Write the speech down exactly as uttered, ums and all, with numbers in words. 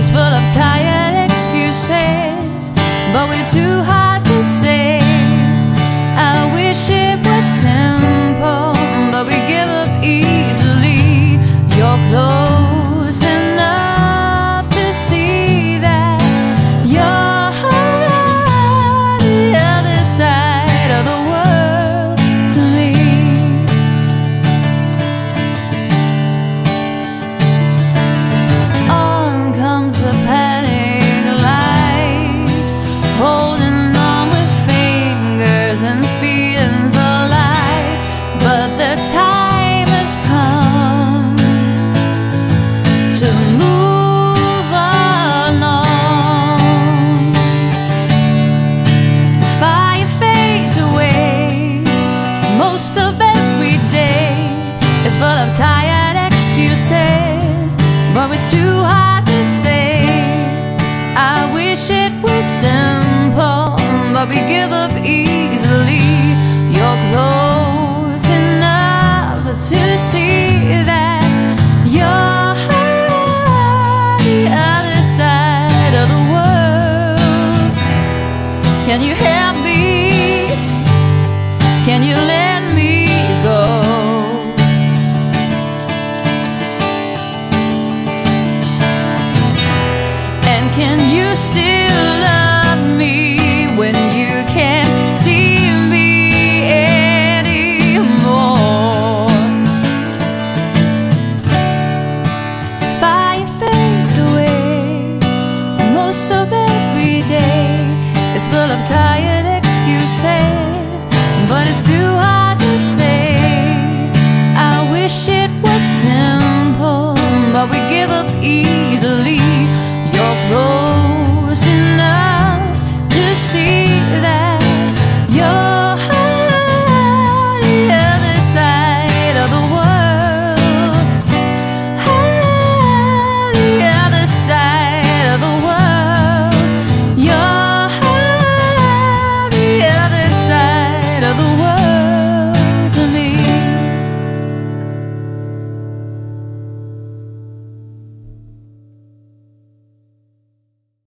is full of tired excuses, but we're too hard to say. I wish it was simple, but we give up easily. You're close enough to see that you're the other side of the world to me. On comes the panic light, holding on with fingers and feelings alike, but the time has come to move along. The fire fades away. Most of every day is full of tired excuses, but it's too hard to say. I wish it was simple, but we give up easily. You're close enough to see that you're the other side of the world. Can you help me? Can you let me go? And can you still love me when you can't see me anymore? Fire fades away. Most of every day is full of tired excuses, but it's too hard to say. I wish it was simple, but we give up easily. You're close